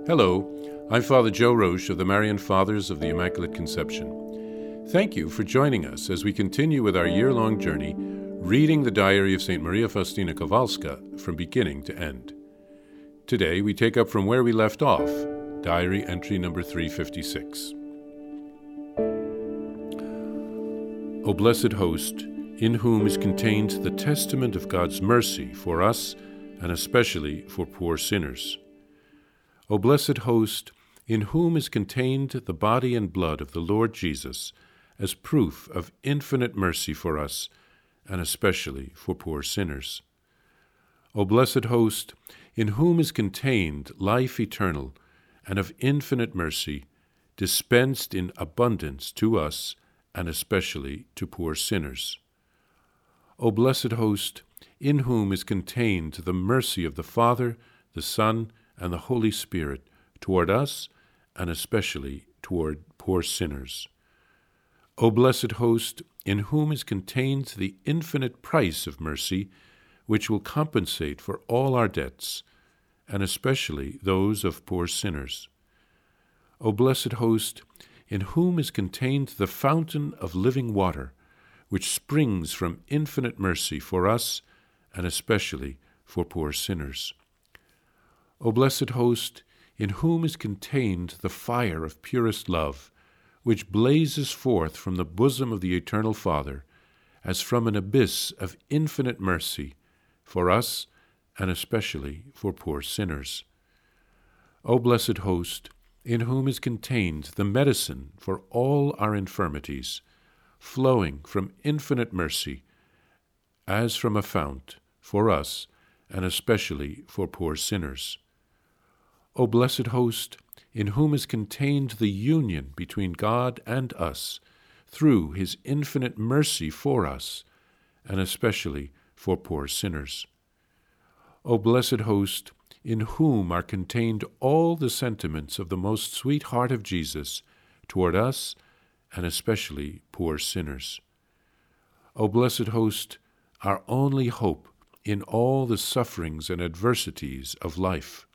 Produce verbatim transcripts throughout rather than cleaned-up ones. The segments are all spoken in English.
Hello, I'm Father Joe Roche of the Marian Fathers of the Immaculate Conception. Thank you for joining us as we continue with our year-long journey reading the diary of Saint Maria Faustina Kowalska from beginning to end. Today we take up from where we left off, diary entry number three fifty-six. O blessed host, in whom is contained the testament of God's mercy for us and especially for poor sinners. O blessed host, in whom is contained the body and blood of the Lord Jesus as proof of infinite mercy for us, and especially for poor sinners. O blessed host, in whom is contained life eternal and of infinite mercy, dispensed in abundance to us, and especially to poor sinners. O blessed host, in whom is contained the mercy of the Father, the Son, and the Holy Spirit toward us, and especially toward poor sinners. O blessed host, in whom is contained the infinite price of mercy, which will compensate for all our debts, and especially those of poor sinners. O blessed host, in whom is contained the fountain of living water, which springs from infinite mercy for us, and especially for poor sinners. O blessed host, in whom is contained the fire of purest love, which blazes forth from the bosom of the Eternal Father, as from an abyss of infinite mercy, for us, and especially for poor sinners. O blessed host, in whom is contained the medicine for all our infirmities, flowing from infinite mercy, as from a fount, for us, and especially for poor sinners. O blessed host, in whom is contained the union between God and us, through his infinite mercy for us, and especially for poor sinners. O blessed host, in whom are contained all the sentiments of the most sweet heart of Jesus toward us, and especially poor sinners. O blessed host, our only hope in all the sufferings and adversities of life.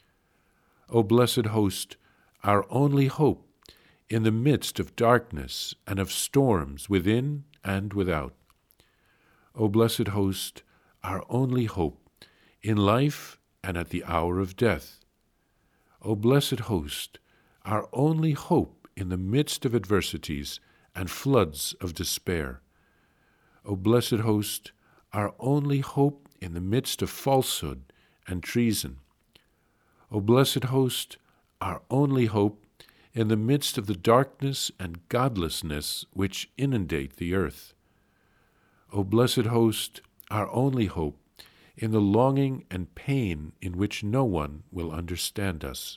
O blessed host, our only hope in the midst of darkness and of storms within and without. O blessed host, our only hope in life and at the hour of death. O blessed host, our only hope in the midst of adversities and floods of despair. O blessed host, our only hope in the midst of falsehood and treason. O blessed host, our only hope in the midst of the darkness and godlessness which inundate the earth. O blessed host, our only hope in the longing and pain in which no one will understand us.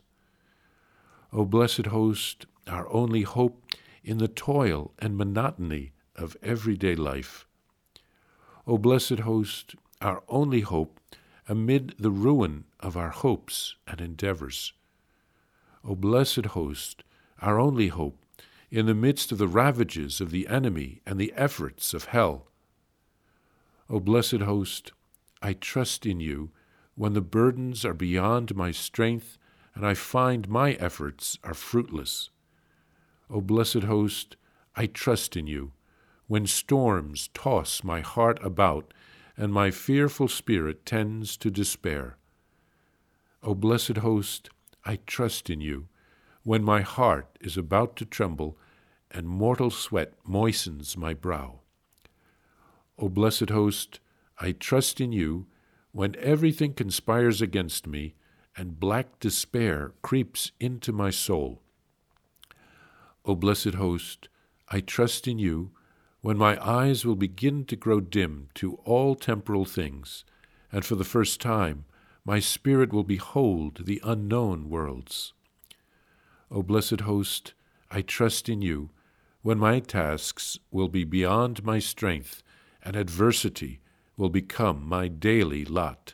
O blessed host, our only hope in the toil and monotony of everyday life. O blessed host, our only hope amid the ruin of our hopes and endeavors. O blessed host, our only hope in the midst of the ravages of the enemy and the efforts of hell. O blessed host, I trust in you when the burdens are beyond my strength and I find my efforts are fruitless. O blessed host, I trust in you when storms toss my heart about and my fearful spirit tends to despair. O blessed host, I trust in you when my heart is about to tremble and mortal sweat moistens my brow. O blessed host, I trust in you when everything conspires against me and black despair creeps into my soul. O blessed host, I trust in you when my eyes will begin to grow dim to all temporal things, and for the first time my spirit will behold the unknown worlds. O blessed host, I trust in you when my tasks will be beyond my strength and adversity will become my daily lot.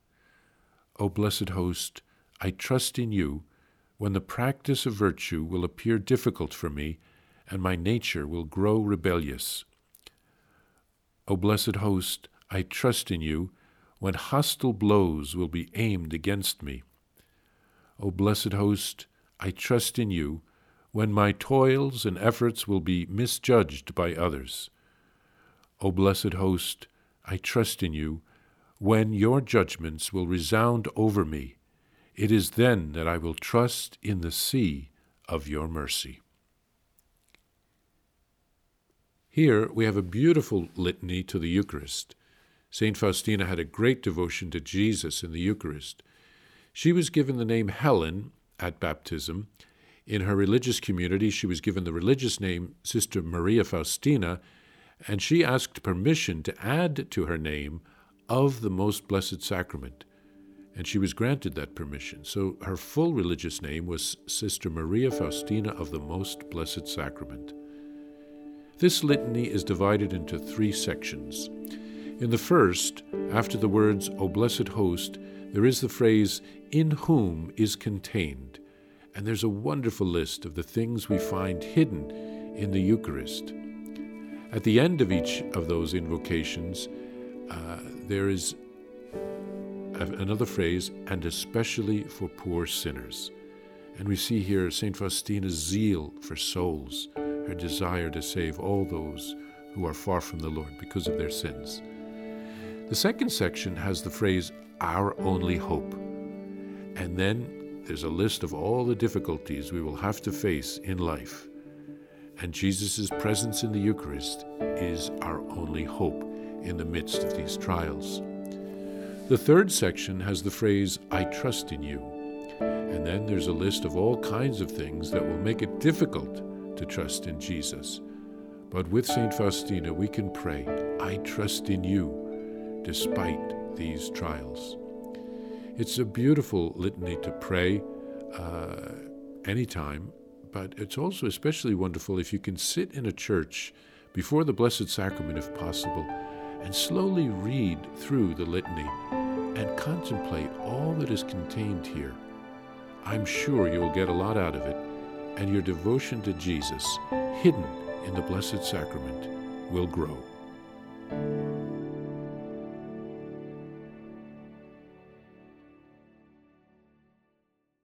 O blessed host, I trust in you when the practice of virtue will appear difficult for me and my nature will grow rebellious. O blessed host, I trust in you when hostile blows will be aimed against me. O blessed host, I trust in you when my toils and efforts will be misjudged by others. O blessed host, I trust in you when your judgments will resound over me. It is then that I will trust in the sea of your mercy. Here we have a beautiful litany to the Eucharist. Saint Faustina had a great devotion to Jesus in the Eucharist. She was given the name Helen at baptism. In her religious community, she was given the religious name Sister Maria Faustina, and she asked permission to add to her name of the Most Blessed Sacrament, and she was granted that permission. So her full religious name was Sister Maria Faustina of the Most Blessed Sacrament. This litany is divided into three sections. In the first, after the words, O blessed host, there is the phrase, in whom is contained. And there's a wonderful list of the things we find hidden in the Eucharist. At the end of each of those invocations, uh, there is another phrase, and especially for poor sinners. And we see here Saint Faustina's zeal for souls, her desire to save all those who are far from the Lord because of their sins. The second section has the phrase, our only hope. And then there's a list of all the difficulties we will have to face in life. And Jesus' presence in the Eucharist is our only hope in the midst of these trials. The third section has the phrase, I trust in you. And then there's a list of all kinds of things that will make it difficult to trust in Jesus. But with Saint Faustina, we can pray, I trust in you, despite these trials. It's a beautiful litany to pray uh, anytime, but it's also especially wonderful if you can sit in a church before the Blessed Sacrament, if possible, and slowly read through the litany and contemplate all that is contained here. I'm sure you will get a lot out of it, and your devotion to Jesus, hidden in the Blessed Sacrament, will grow.